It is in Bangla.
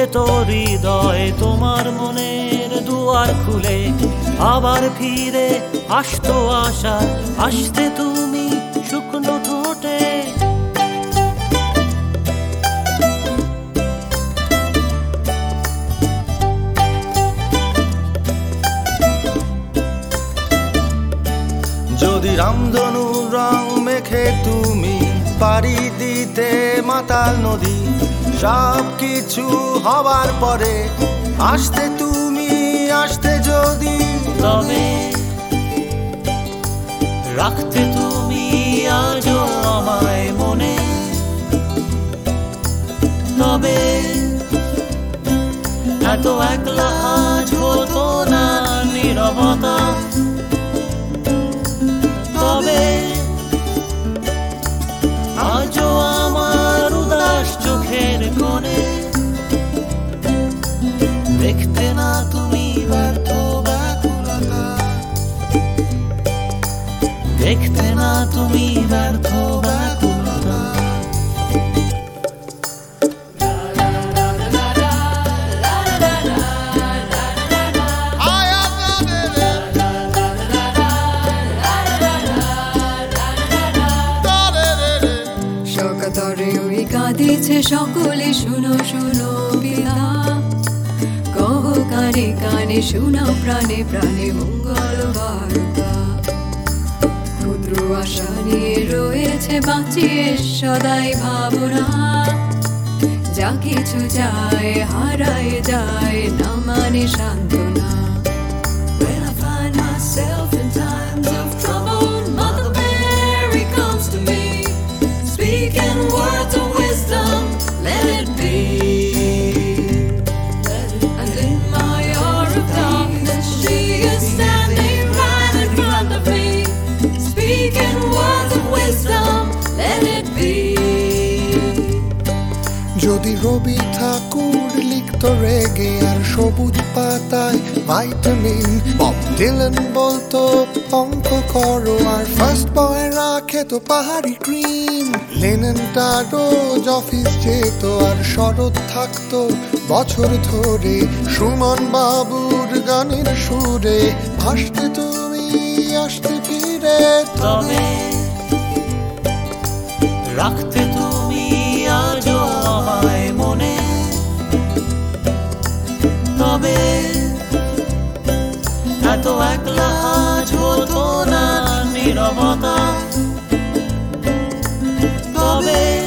তোর হৃদয় তোমার মনের দুয়ার খুলে আবার ফিরে আসতো আশা, আসতে তুমি শুকনো ঠোঁটে। যদি রামধনুর রং মেখে তুমি পাড়ি দিতে মাতাল নদী, সব কিছু হবার পরে আসতে তুমি, আসতে যদি, তবে রাখতে তুমি আজও আমায় মনে। তবে এত একলা আজ হতো না নীরবতা। তবে আজও আমার উদাস চোখের কোণে দেখতে না তুমি ব্যর্থ ব্যাকুলতা, দেখতে না তুমি ব্যর্থ ব্যাকুলতা। শোকতরে ওই কাঁদিছে সকলে, শুনো শুনো পিতা, কহ কানে কানে শোনাও প্রাণে প্রাণে মঙ্গল বার্তা। ক্ষুদ্র আশা নিয়ে রয়েছে বাঁচিয়ে সদাই ভাবনা, যা কিছু যায় হারায় যায় না মানে সান্ত্বনা। When I find myself in times of trouble, Mother Mary comes to me, speaking words of wisdom, let it be. And in my hour of darkness, she is standing right in front of me, speaking words of wisdom, let it be. যদি রবি ঠাকুর লিখত রেগে আর সবুজ পাতায় ভাইটামিন, বব ডিলান বলতো অঙ্ক করো আর ফার্স্ট বয় রাখে তো পাহাড়ি ক্রিম, লেনিনটা রোজ অফিস যেত আর শরৎ থাকতো বছর ধরে সুমন বাবুর গানের সুরে ভাসতে তুমি, আসতে ফিরে। তবে রাখতে তুমি আজও আমায় মনে। তবে এত একলা আজ হতো না নীরবতা। তবে